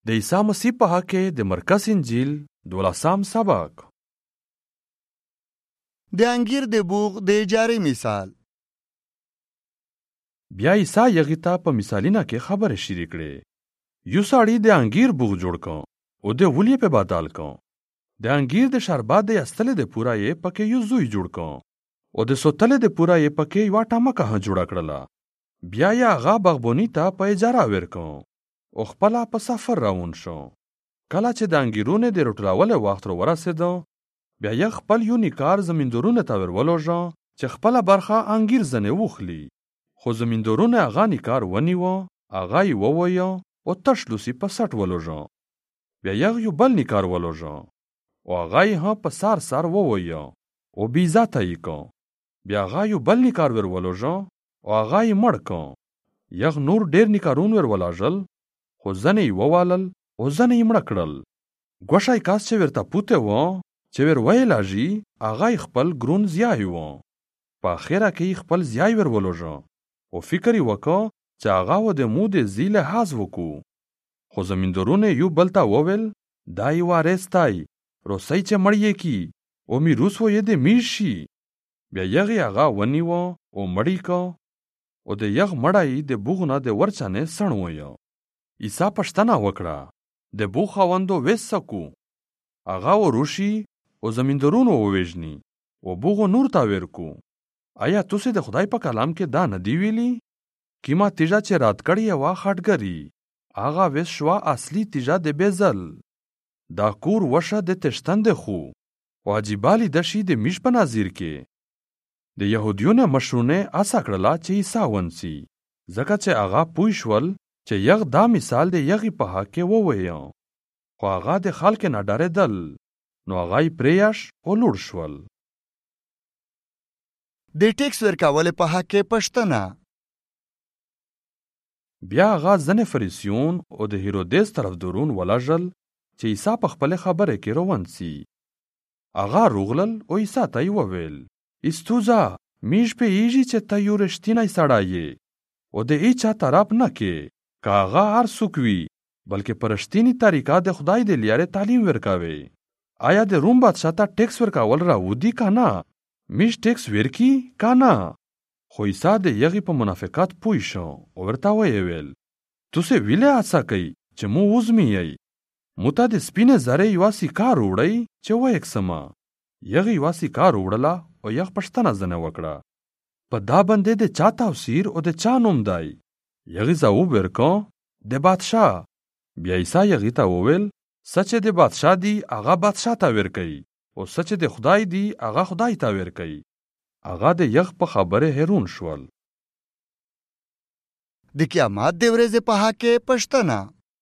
د عیسی مسیح په حق کې د مرکز انجیل 12 سبق. د انګیر د بوغ د اجارې مثال. بیا عیسی یغی ته په مثالینه کې خبرې شریک کړې. یو سړی د انګیر بوغ جوړ کړ او د ولې په بدل کړ. د انګیر د شربت د استلې د پورا یې پکې یو زوی جوړ کړ او د سوتلې د پورا یې پکې یو ټمکه جوړ کړله. بیا یې هغه باغبونی ته په اجاره ورکړ او خپل په سفر روان شو. کله چې د انګیرونو د روټلاولو وخت ورسېدو، بیا یې خپل یو نیکار زمیندورونه ته ورولوژه چې خپل برخه انګیر ځنې وخلی. خو زمیندورونه هغه نیکار ونیوه، هغه یې وویه او تش لوسی په سټ ولوژه. بیا یې یو بل نیکار ولوژه او هغه یې هم په سر وویه او بې عزته یې کړ. بیا هغه یو بل نیکار ورولوژه او هغه یې مړ کړ. یغ نور ډېر نیکارون ورولژل، خو ځنې یې ووالل او ځنې یې مړه کړل. ګوښی کس چې ورته پوته و چې ور ویلاژي، هغه یې خپل ګرون زیای و. په اخره کې یې خپل زیای ورولوژه او فکر یې وکړ چې هغه و د مو د زی لحاظ وکړو. خو زمیندورونه یو بل ته وویل دا یې وارث دی، روسی چې مړ یې کی او میروث و یې د میر شي. بیا یغ یې هغه ونیوه او مړ یې کړ او د یغ مړی د بوغ نه د ورچنې سڼ ویه. عیسی پوښتنه وکړه، د بوغ خاوندو ویس سکو؟ هغه وروشي او زمیندورونو وویژني او بوغ نور ته ورکو. آیا تاسو د خدای په کلام کې دا نه دی ویلي؟ کیما تیجا چې رات کړی وا خټګری، هغه ویس شوا اصلي تیجا د بیزل. دا کور وشه د تشتند خو واجبالی د شي د میش په نظیر کې. د يهوديونو مشرونه اسا کړلا چې عیسی ونسی، ځکه چې هغه پوه شول چې یغ دا مثال د یغی په حق کې وویه. خو هغه د خلک نه ډارېدل، نو هغه یې پریاش او لوړ شول. د ټیکس ورکول په حق کې پښتنه. بیا هغه ځنې فریسیون او د هیرودیس طرفدارون ولژل چې عیسی په خپل خبره کې روان سي. هغه روغلل او عیسی ته یې وویل، استوزا میش په ایږي چې ته یو رښتینی سړی یې او د هیچا طرف نه کې که هغه هر څوک وي، بلکې په رښتینې طریقه د خدای د لارې تعلیم ورکوي. آیا د روم بادشاه ته ټیکس ورکول راودي که نه؟ میش ټیکس ورکي که نه؟ خو عیسی د یغې په منافقت پوه شو او ورته ویې ویل، تاسې ولې هڅه کوئ چې مو وزمیئ؟ مو ته د سپینې زرې یوه سکه راوړئ چې ویکسمه. یغې یوه سکه راوړله او یغ پوښتنه ځنې وکړه، په دا باندې د چا توصیر او د چا نوم دی؟ یغې ځواب ورکړ، د بادشاه. بیا عیسی یغې ته وویل، څه چې د بادشاه دی هغه بادشاه ته ورکوي او څه چې د خدای دی هغه خدای ته ورکوي. هغه د یغ په خبره حیرون شول. د قیامت د ورځې په حق کې پښتنه.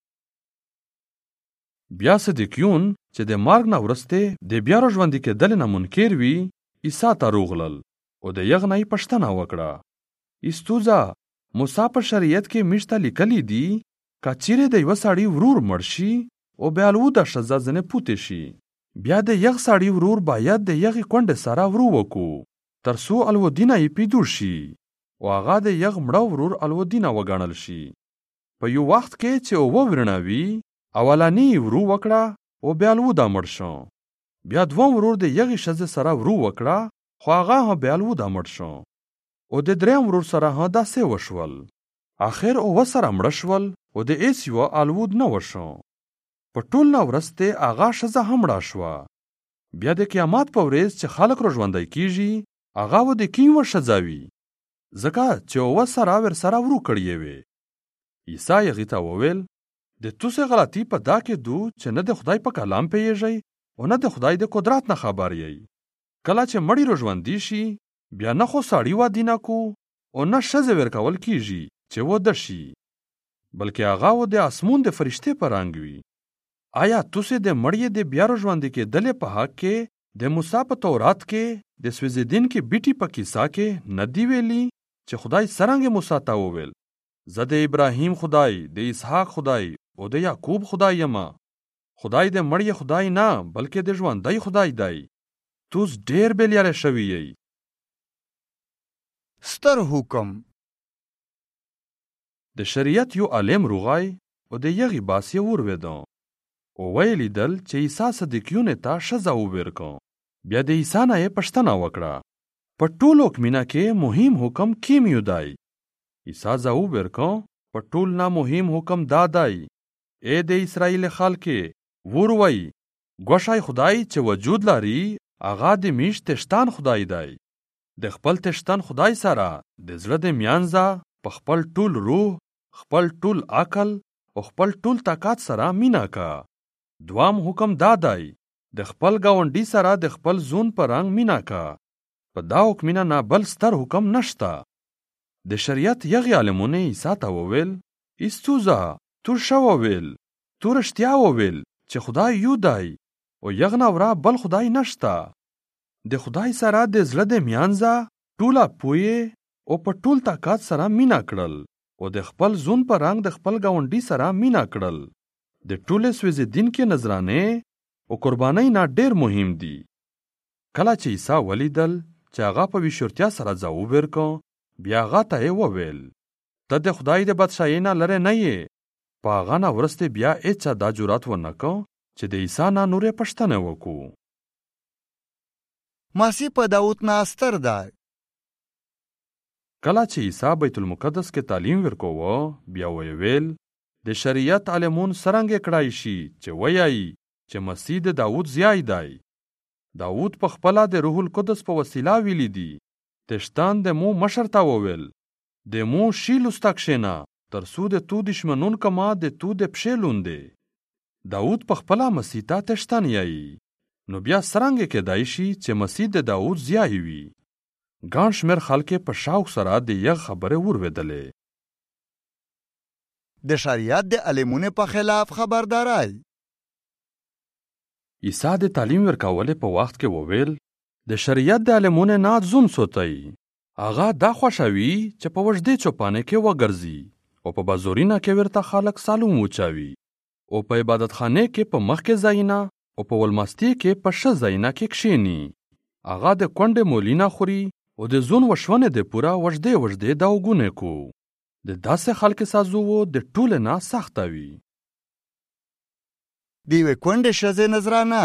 بیا صدیقیون چې د مرګ نه وروسته د بیا راژوندي کېدل نه منکر وي، عیسی ته روغلل او د یغ نه یې پوښتنه وکړه، استوزا موسی په شریعت کې موږ ته لیکلي دي که چیرې د یوه سړي ورور مړ شي او بیا الوده ښځه ځنې پوتې شي، بیا د یغ سړي ورور باید د یغې کونډې سره ورو وکړو تر څو الودینه یې پیدا شي او هغه د یغ مړه ورور الودینه وګڼل شي. په یو وخت کې چې اووه ورونه وي، اولنی یې ورو وکړه او بیا الوده مړ شو. بیا دوم ورور د یغې ښځې سره ورو وکړه، خو هغه هم بیا الوده مړ شو. او د دریم ورور سره هم داسې وشول. اخر اووه سره مړه شول او د هیڅ یوه الود نه وشو. په ټول نه وروسته هغه ښځه هم مړه شوه. بیا د قیامت په ورځ چې خلک راژوندی کیږي، هغه و د کیم و ښځه وي، ځکه چې اووه سره ورسره ورو کړې وې. عیسی هغې ته وویل، د تاسې غلطي په دا کې دو چې نه د خدای په کلام پوهېږئ او نه د خدای د قدرت نه خبر یئ. کله چې مړي راژوندي شي، بیا نه خو سړي وادینه کو او نه ښځې ورکول کیږي چې واده شي، بلکې هغه و د اسمون د فرشتې په رنګ وي. آیا تاسې د مړي د بیا راژوندي کېدلې په حق کې د موسی په تورات کې د سوځېدونکي بیټي په کیسه کې نه دی ویلي چې خدای څرنګه موسی ته وویل، زه د ابراهیم خدای، د اسحاق خدای او د یعقوب خدای یم؟ خدای د مړي خدای نه بلکې د ژوندی خدای دی. توس ډېر بېلیاره شوي یئ. ستر حکم. د شریعت یو عالم روغای او د یغی باس یې ورویدو. او ویې لیدل چې عیسی صدیقیونو ته ښځه وبېرکو. بیا د عیسی نه یې پوښتنه وکړه په ټولو حکمونه کې مهم حکم کیم یو دی؟ عیسی ځواب ورکړ په ټول نه مهم حکم دا دی ای د اسرائیل خلکې وروي ګوښای خدای چې وجود لري هغه د میش تشتان خدای دی. د خپل تشتان خدای سره د زړه د میانځه په خپل ټول روح خپل ټول عقل او خپل ټول طاقت سره مینا کا. دوام حکم دا دی د خپل گاونډي سره د خپل زون په رنګ مینا کا. په دا حکمینه نه بل ستر حکم نشته. د شریعت یغی عالمونه عیسی ته وویل ایستوزه تور شو وویل تو رښتیا وویل چې خدای یو دی او یغنه ورا بل خدای نشته. د خدای سره د زړه د میانځه ټوله پوهې او په ټول طاقت سره مینا کړل او د خپل زون په رنګ د خپل گاونډي سره مینا کړل. د ټوله سوځېدونکې نذرانې او قربانۍ نه ډېر مهم دي. کله چې عیسی ولیدل چې هغه په ویشورتیا سره ځواب ورکړ بیا هغه ته یې وویل ته د خدای د بادشاهۍ نه لرې نه یې. په هغه نه وروسته بیا هېچا دا جرأت ونه کړ چې د عیسی نه نورې پوښتنه وکړو. مسیح په داود نه ستر دی. کله چې عیسی بیت المقدس کې تعلیم ورکوه بیا ویې ویل د شریعت عالمون څرنګه کړای شي چې وایي چې مسیح د داود زیای دی. داود په خپله د روح القدس په وسیله ویلی دي. تشتان د مو مشر ته وویل د مو شي لوسته کښېنه تر څو د تو دشمنون کما د تو د پښې لوندې. داود په خپله مسیح ته تشتان یایي. نو بیا څرنګه کېدای شي چې مسیح د داود زیای وي؟ ګڼ شمېر خلک په شوق سره د یغ خبرې ورودلې. د شریعت د عالمونو په خلاف خبرداری. عیسی د تعلیم ورکولو په وخت کې وویل د شریعت د عالمونو نه ځون سوتی. هغه دا خوښوي چې په وژدې چوپانې کې وګرځي او په بازورینه کې ورته خلک سالوم وچاوي او په عبادتخانه کې په مخ کې ځایونه او په ولمستي کې په ښه ځایونه کې کښېني. هغه د کونډې مولینا خوري او د زون وشونه د پوره وژدې دا وګونه کو. د داسې خلک سازو د ټوله نه سخته وي. دیوې کونډې ښځې نذرانه.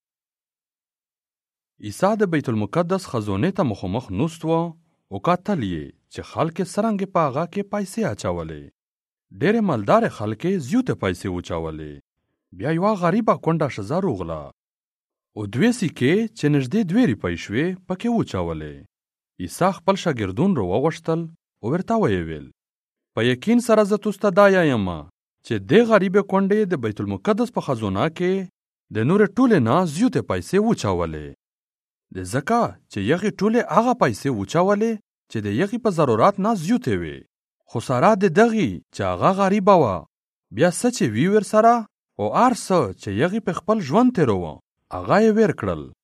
عیسی د بیت المقدس خزانې ته مخامخ نوست و او کتل یې چې خلک څرنګه په هغه کې پیسې اچولې. ډېرې مالدارې خلک زیاتې پیسې وچولې. بیا یوه غریبه کونډه ښځه روغله او 2 سکې چې نږدې 2 روپۍ شوې پکې وچولې. عیسی خپل شاګردون راوغوښتل او ورته ویې ویل په یقین سره زه تاسو ته دا وایم چې دې غریبې کونډې د بیت المقدس په خزانه کې د نورې ټولې نه زیاتې پیسې وچولې. د ځکه چې یغې ټولې هغه پیسې وچولې چې د یغې په ضرورت نه زیاتې وې. خو ساره د دغې چې هغه غریبه وه بیا څه چې وي ورسره او هر څه چې یغې په خپل ژوند تېروه هغه یې ور کړل.